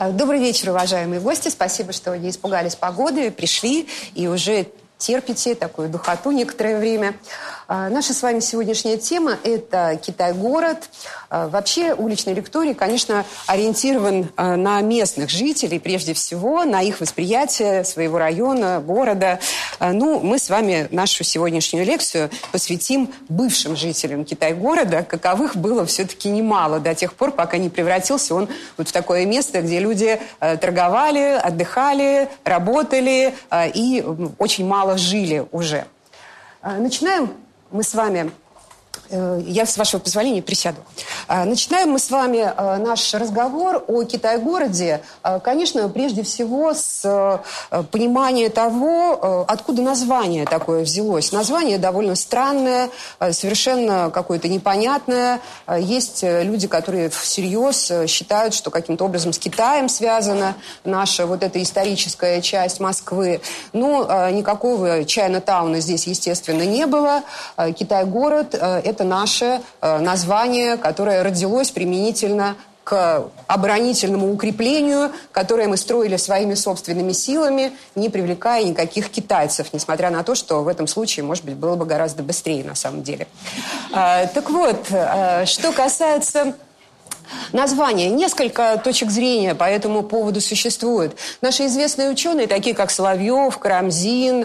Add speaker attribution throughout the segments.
Speaker 1: Добрый вечер, уважаемые гости. Спасибо, что не испугались погоды, пришли и уже терпите такую духоту некоторое время. Наша с вами сегодняшняя тема – это Китай-город. Вообще уличный лекторий, конечно, ориентирован на местных жителей, прежде всего, на их восприятие своего района, города. Мы с вами нашу сегодняшнюю лекцию посвятим бывшим жителям Китай-города, каковых было все-таки немало до тех пор, пока не превратился он вот в такое место, где люди торговали, отдыхали, работали и очень мало жили уже. Начинаем мы с вами... Я, с вашего позволения, присяду. Начинаем мы с вами наш разговор о Китай-городе, конечно, прежде всего с понимания того, откуда название такое взялось. Название довольно странное, совершенно какое-то непонятное. Есть люди, которые всерьез считают, что каким-то образом с Китаем связана наша вот эта историческая часть Москвы. Но никакого Чайна-тауна здесь, естественно, не было. Китай-город – это наше название, которое родилось применительно к оборонительному укреплению, которое мы строили своими собственными силами, не привлекая никаких китайцев, несмотря на то, что в этом случае, может быть, было бы гораздо быстрее на самом деле. Так вот, что касается... название. Несколько точек зрения по этому поводу существует. Наши известные ученые, такие как Соловьев, Карамзин,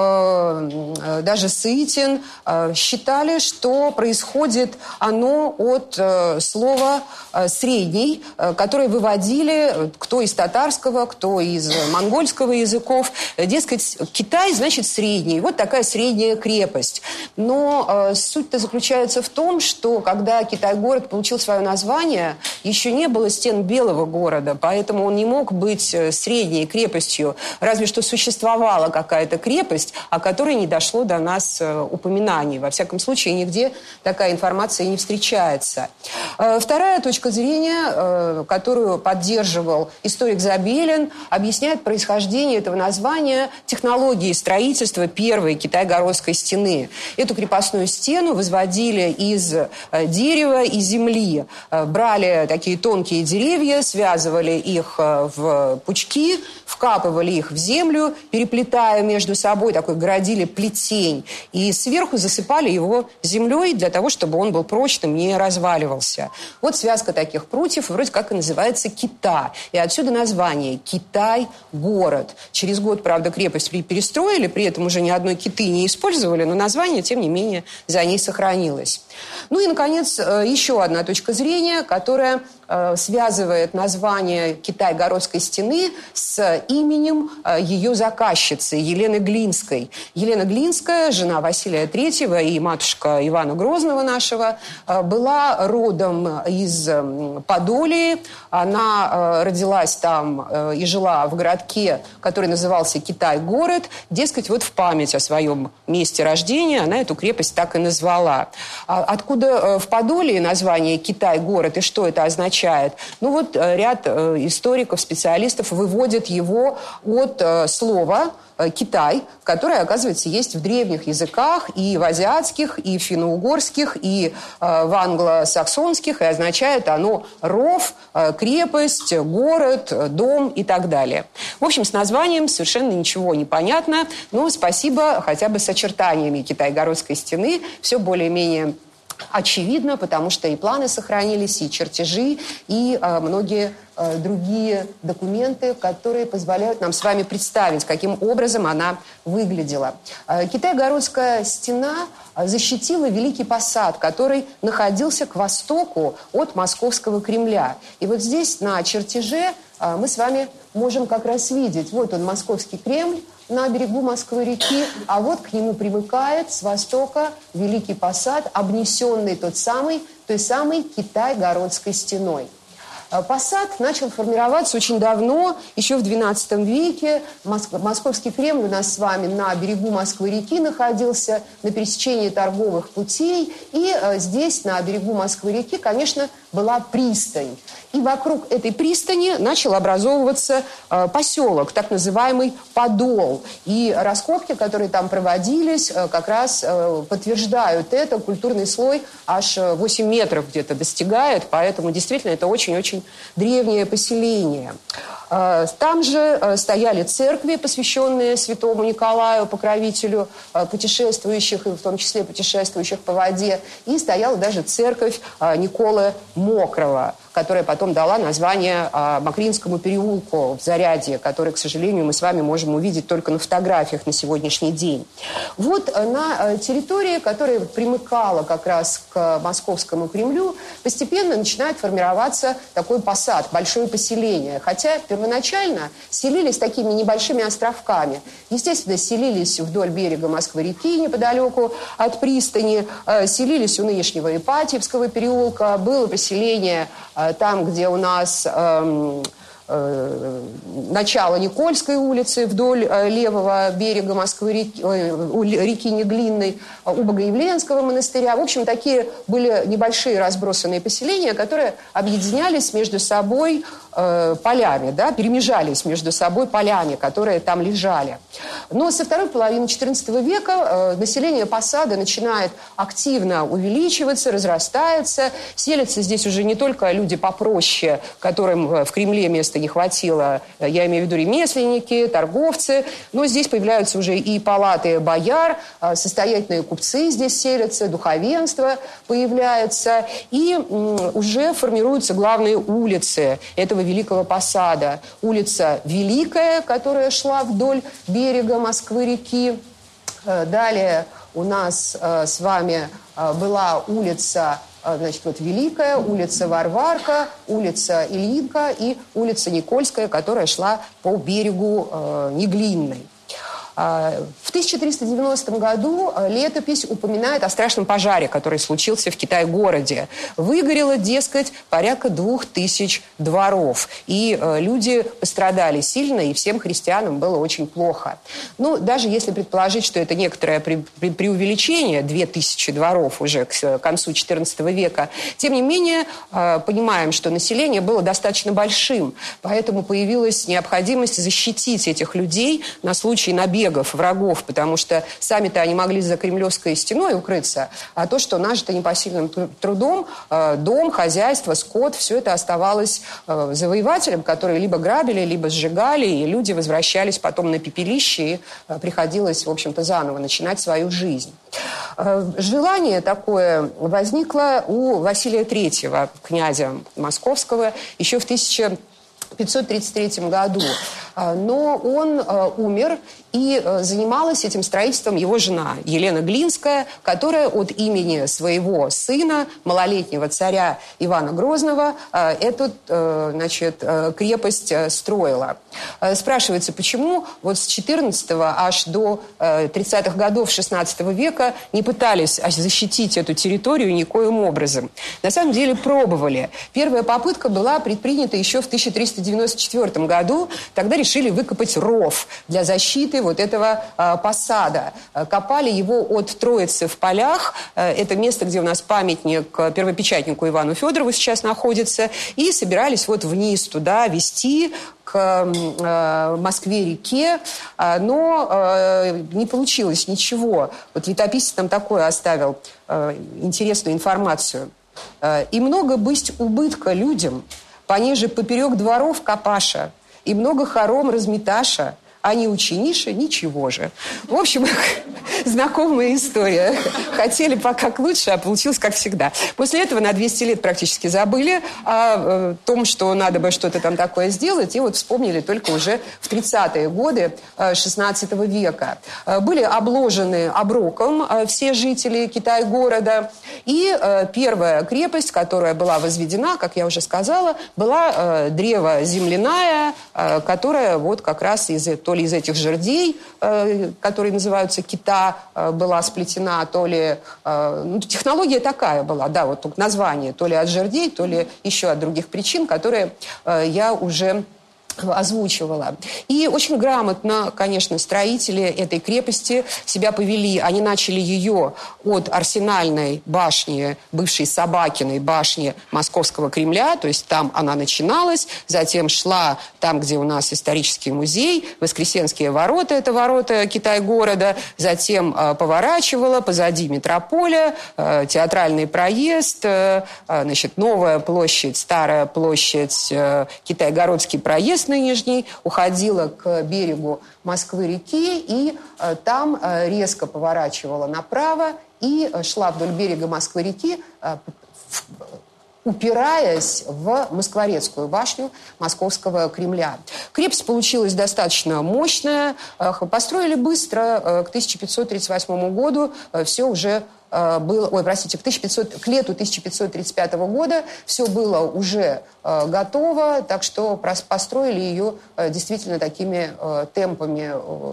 Speaker 1: даже Сытин, считали, что происходит оно от слова «средний», которое выводили кто из татарского, кто из монгольского языков. Дескать, Китай значит средний. Вот такая средняя крепость. Но суть-то заключается в том, что когда Китай-город получил свое название, еще не было стен Белого города, поэтому он не мог быть средней крепостью. Разве что существовала какая-то крепость, о которой не дошло до нас упоминаний. Во всяком случае, нигде такая информация не встречается. Вторая точка зрения, которую поддерживал историк Забелин, объясняет происхождение этого названия технологией строительства первой Китай-городской стены. Эту крепостную стену возводили из дерева и земли. Брали такие тонкие деревья, связывали их в пучки, вкапывали их в землю, переплетая между собой, такой городили плетень, и сверху засыпали его землей для того, чтобы он был прочным, не разваливался. Вот связка таких прутьев вроде как и называется Кита. И отсюда название Китай-город. Через год, правда, крепость перестроили, при этом уже ни одной киты не использовали, но название, тем не менее, за ней сохранилось. Ну и, наконец, еще одна точка зрения, которая связывает название Китай-городской стены с именем ее заказчицы Елены Глинской. Елена Глинская, жена Василия III и матушка Ивана Грозного нашего, была родом из Подолии. Она родилась там и жила в городке, который назывался Китай-город. Дескать, вот в память о своем месте рождения она эту крепость так и назвала. Откуда в Подолии название Китай-город и что это означает? Ряд историков, специалистов выводят его от слова «Китай», которое, оказывается, есть в древних языках, и в азиатских, и в финно-угорских, и в англосаксонских, и означает оно ров, крепость, город, дом и так далее. В общем, с названием совершенно ничего не понятно, но спасибо хотя бы с очертаниями Китай-городской стены, все более-менее очевидно, потому что и планы сохранились, и чертежи, и многие другие документы, которые позволяют нам с вами представить, каким образом она выглядела. Китай-городская стена защитила Великий Посад, который находился к востоку от Московского Кремля. И вот здесь на чертеже мы с вами можем как раз видеть, вот он, Московский Кремль, на берегу Москвы-реки, а вот к нему примыкает с востока Великий Посад, обнесенный той самой Китай-городской стеной. Посад начал формироваться очень давно, еще в XII веке. Московский Кремль у нас с вами на берегу Москвы-реки находился, на пересечении торговых путей. И здесь, на берегу Москвы-реки, конечно, была пристань. И вокруг этой пристани начал образовываться поселок, так называемый Подол. И раскопки, которые там проводились, как раз подтверждают это. Культурный слой аж 8 метров где-то достигает, поэтому действительно это очень-очень очень древнее поселение. Там же стояли церкви, посвященные святому Николаю, покровителю путешествующих, и в том числе путешествующих по воде. И стояла даже церковь Николы Мокрого, которая потом дала название Мокринскому переулку в Зарядье, который, к сожалению, мы с вами можем увидеть только на фотографиях на сегодняшний день. Вот на территории, которая примыкала как раз к Московскому Кремлю, постепенно начинает формироваться такой посад, большое поселение. Хотя первоначально селились такими небольшими островками. Естественно, селились вдоль берега Москвы-реки, неподалеку от пристани, селились у нынешнего Ипатьевского переулка, было поселение там, где у нас начало Никольской улицы вдоль левого берега реки Неглинной, у Богоявленского монастыря. В общем, такие были небольшие разбросанные поселения, которые объединялись между собой полями, да, перемежались между собой полями, которые там лежали. Но со второй половины XIV века население посада начинает активно увеличиваться, разрастается. Селятся здесь уже не только люди попроще, которым в Кремле места не хватило, я имею в виду ремесленники, торговцы, но здесь появляются уже и палаты бояр, состоятельные купцы здесь селятся, духовенство появляется, и уже формируются главные улицы этого Великого Посада. Улица Великая, которая шла вдоль берега Москвы-реки. Далее у нас с вами была улица, значит, вот Великая, улица Варварка, улица Ильинка и улица Никольская, которая шла по берегу Неглинной. В 1390 году летопись упоминает о страшном пожаре, который случился в Китай-городе. Выгорело, дескать, порядка 2000 дворов. И люди пострадали сильно, и всем христианам было очень плохо. Ну, даже если предположить, что это некоторое преувеличение, 2000 дворов уже к концу XIV века, тем не менее, понимаем, что население было достаточно большим, поэтому появилась необходимость защитить этих людей на случай набега врагов, потому что сами-то они могли за Кремлевской стеной укрыться, а то, что нажито непосильным трудом, дом, хозяйство, скот, все это оставалось завоевателям, которые либо грабили, либо сжигали, и люди возвращались потом на пепелище, и приходилось, в общем-то, заново начинать свою жизнь. Желание такое возникло у Василия III, князя Московского, еще в 1533 году. Но он умер, и занималась этим строительством его жена Елена Глинская, которая от имени своего сына, малолетнего царя Ивана Грозного, эту, значит, крепость строила. Спрашивается, почему вот с 14 аж до 30-х годов 16 века не пытались защитить эту территорию никоим образом. На самом деле пробовали. Первая попытка была предпринята еще в 1394 году. Тогда решили выкопать ров для защиты вот этого посада. Копали его от Троицы в полях. Это место, где у нас памятник первопечатнику Ивану Федорову сейчас находится. И собирались вот вниз туда везти к Москве-реке, но не получилось ничего. Вот летописец там такое оставил, интересную информацию. «И много бысть убытка людям, понеже поперек дворов копаша, и много хором разметаша, а не учиниша ничего же». В общем, знакомая история. Хотели как лучше, а получилось как всегда. После этого на 200 лет практически забыли о том, что надо бы что-то там такое сделать, и вот вспомнили только уже в 30-е годы 16 века. Были обложены оброком все жители Китай-города, и первая крепость, которая была возведена, как я уже сказала, была древоземляная, которая вот как раз то ли из этих жердей, которые называются кита, была сплетена, то ли... технология такая была, да, вот название, то ли от жердей, то ли еще от других причин, которые я уже озвучивала. И очень грамотно, конечно, строители этой крепости себя повели. Они начали ее от Арсенальной башни, бывшей Собакиной башни Московского Кремля, то есть там она начиналась, затем шла там, где у нас исторический музей, Воскресенские ворота, это ворота Китай-города, затем поворачивала позади метрополя, театральный проезд, значит, Новая площадь, Старая площадь, Китай-городский проезд нынешний, уходила к берегу Москвы-реки и там резко поворачивала направо и шла вдоль берега Москвы-реки, упираясь в Москворецкую башню Московского Кремля. Крепость получилась достаточно мощная, построили быстро, к 1538 году все уже было, к лету 1535 года все было уже готово, так что построили ее действительно такими темпами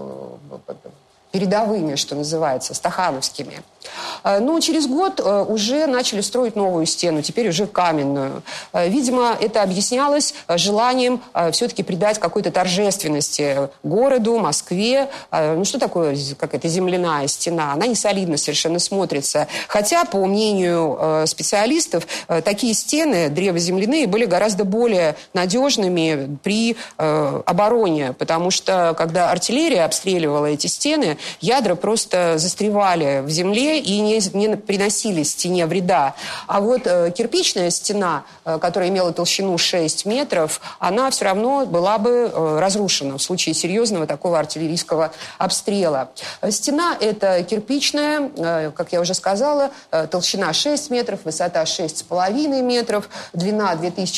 Speaker 1: передовыми, что называется, стахановскими. Но через год уже начали строить новую стену, теперь уже каменную. Видимо, это объяснялось желанием все-таки придать какой-то торжественности городу, Москве. Ну, что такое какая-то земляная стена? Она не солидно совершенно смотрится. Хотя, по мнению специалистов, такие стены древоземляные были гораздо более надежными при обороне, потому что, когда артиллерия обстреливала эти стены, ядра просто застревали в земле и не приносили стене вреда. А вот кирпичная стена, которая имела толщину 6 метров, она все равно была бы разрушена в случае серьезного такого артиллерийского обстрела. Стена эта кирпичная, как я уже сказала, толщина 6 метров, высота 6,5 метров, длина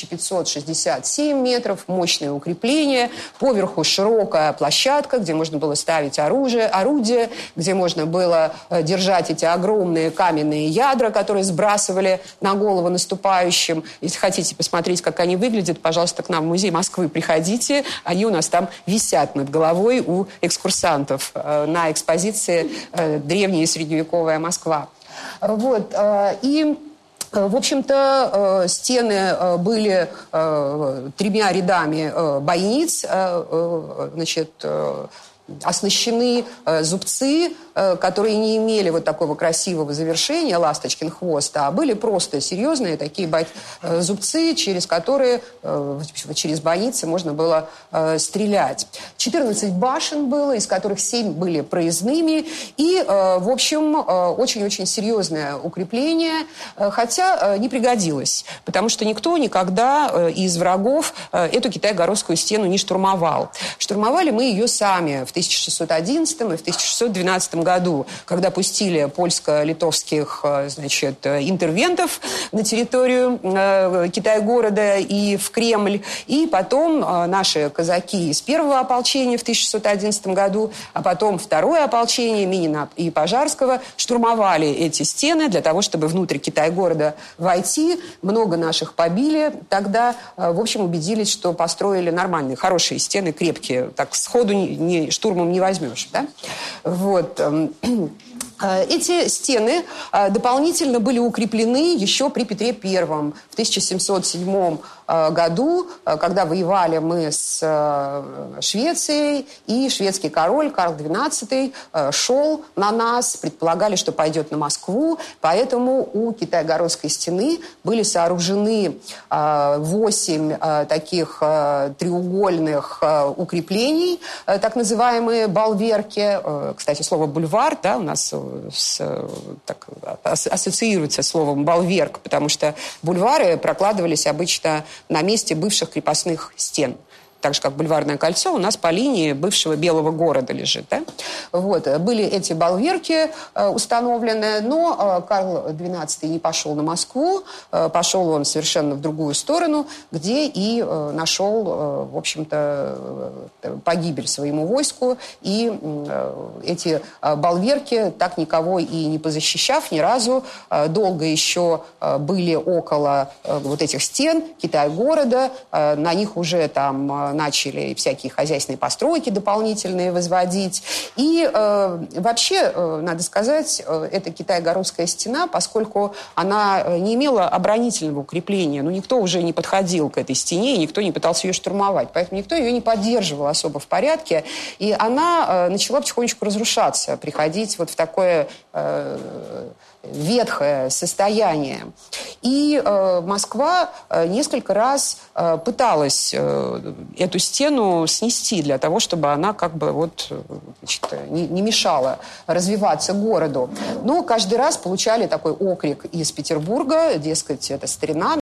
Speaker 1: 2567 метров, мощное укрепление, поверху широкая площадка, где можно было ставить орудие, где можно было держать эти огромные каменные ядра, которые сбрасывали на голову наступающим. Если хотите посмотреть, как они выглядят, пожалуйста, к нам в музей Москвы приходите. Они у нас там висят над головой у экскурсантов на экспозиции «Древняя и средневековая Москва». Вот. И в общем-то, стены были 3 рядами бойниц, значит, оснащены зубцы, которые не имели вот такого красивого завершения, ласточкин хвост, а были просто серьезные такие зубцы, через которые, через бойницы можно было стрелять. 14 башен было, из которых 7 были проездными, и, в общем, очень-очень серьезное укрепление, хотя не пригодилось, потому что никто никогда из врагов эту Китай-городскую стену не штурмовал. Штурмовали мы ее сами в 1611 и в 1612 году, когда пустили польско-литовских, значит, интервентов на территорию Китай-города и в Кремль. И потом наши казаки из первого ополчения в 1611 году, а потом второе ополчение Минина и Пожарского штурмовали эти стены для того, чтобы внутрь Китай-города войти. Много наших побили. Тогда, в общем, убедились, что построили нормальные, хорошие стены, крепкие. Так сходу штурмом не возьмешь, да? Вот. Эти стены дополнительно были укреплены еще при Петре I в 1707 году, когда воевали мы с Швецией, и шведский король Карл XII шел на нас, предполагали, что пойдет на Москву, поэтому у Китай-городской стены были сооружены 8 таких треугольных укреплений, так называемые балверки. Кстати, слово «бульвар», да, у нас так, ассоциируется с словом «балверк», потому что бульвары прокладывались обычно на месте бывших крепостных стен. Так же, как Бульварное кольцо, у нас по линии бывшего Белого города лежит. Да? Вот. Были эти балверки установлены, но Карл XII не пошел на Москву, пошел он совершенно в другую сторону, где и нашел, в общем-то, погибель своему войску. И эти балверки, так никого и не позащищав ни разу, долго еще были около вот этих стен Китай-города, на них уже там начали всякие хозяйственные постройки дополнительные возводить. И вообще, надо сказать, эта Китай-Городская стена, поскольку она не имела оборонительного укрепления, никто уже не подходил к этой стене, и никто не пытался ее штурмовать, поэтому никто ее не поддерживал особо в порядке, и она начала потихонечку разрушаться, приходить вот в такое ветхое состояние. И Москва несколько раз пыталась эту стену снести для того, чтобы она не мешала развиваться городу. Но каждый раз получали такой окрик из Петербурга, дескать, это старина,